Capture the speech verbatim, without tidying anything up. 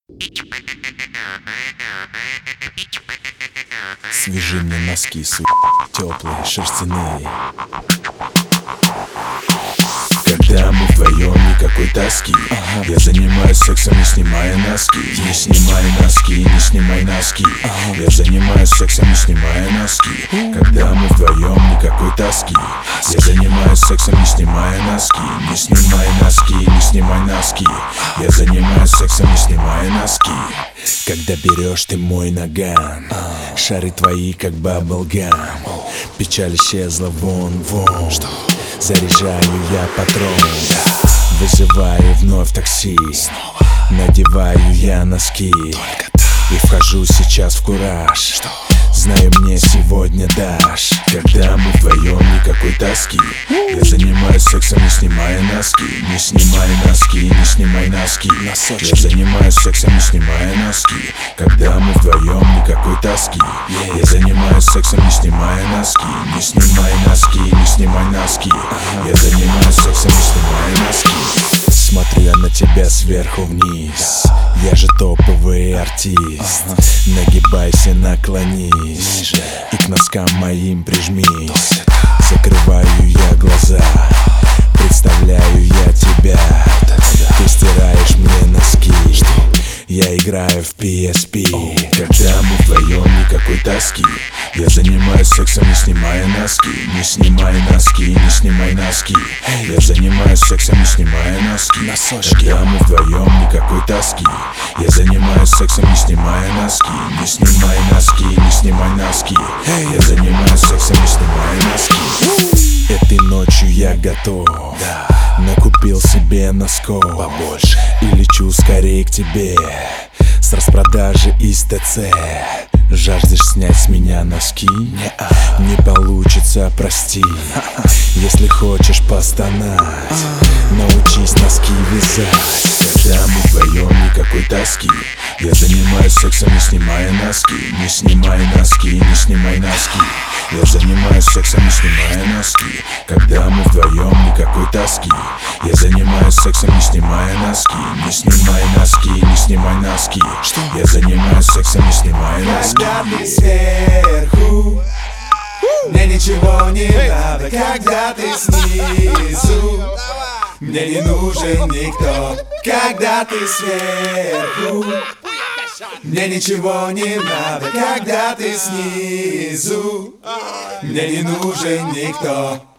Свяжи мне носки, су, теплые, шерстяные. Когда мы вдвоем, никакой тоски. Ага. Я занимаюсь сексом, не снимая носки. Не снимай носки, не снимай носки. Ага. Я занимаюсь сексом, не снимая носки. Когда мы вдвоем, никакой тоски. Я занимаюсь сексом, не снимая носки. Не снимай носки, не снимай носки. Я занимаюсь сексом, не снимая носки. Когда берешь ты мой наган, шары твои как баблгам. Печаль исчезла вон, вон. Что? Заряжаю я патрон, вызываю вновь такси. Надеваю я носки и вхожу сейчас в кураж. Что? Знаю, мне сегодня дашь. Когда мы вдвоем, никакой тоски. Я занимаюсь сексом, не снимая носки. Не снимай носки, не снимай носки. Носочки. Я занимаюсь сексом, не снимая носки. Когда мы вдвоем, никакой тоски. Я занимаюсь сексом, не снимая носки. Не снимай носки, не снимай носки. Я занимаюсь сексом, не снимая носки. Смотрю я на тебя сверху вниз. Я же топовый артист. Нагибайся, наклонись и к носкам моим прижмись. Закрываю я глаза, представляю я тебя. Ты стираешь мне носки, я играю в пи эс пи. Когда мы вдвоем, никакой тоски. Я занимаюсь сексом, не снимая носки. Не снимай носки, не снимай носки. Я занимаюсь сексом, не снимая носки. Когда мы вдвоем, никакой тоски. Я занимаюсь сексом, не снимая носки. Не снимай носки, не снимай носки. Я занимаюсь сексом, не снимая носки. Этой ночью я готов. Накупил себе носков побольше и лечу скорее к тебе с распродажи из тэ цэ. Жаждешь снять с меня носки? Не-а. Не получится, прости. Если хочешь постонать, научись носки вязать. Когда мы вдвоем, никакой тоски. Я занимаюсь сексом, не снимая носки. Не снимай носки, не снимай носки. Я занимаюсь сексом, не снимая носки. Когда мы вдвоем, никакой тоски. Я занимаюсь сексом, не снимая носки. Не снимай носки, не снимай носки. Что? Я занимаюсь сексом, не снимая носки. Когда ты сверху, мне ничего не надо. Когда ты снизу, мне не нужен никто. Когда ты сверху, мне ничего не надо. Когда ты снизу, мне не нужен никто.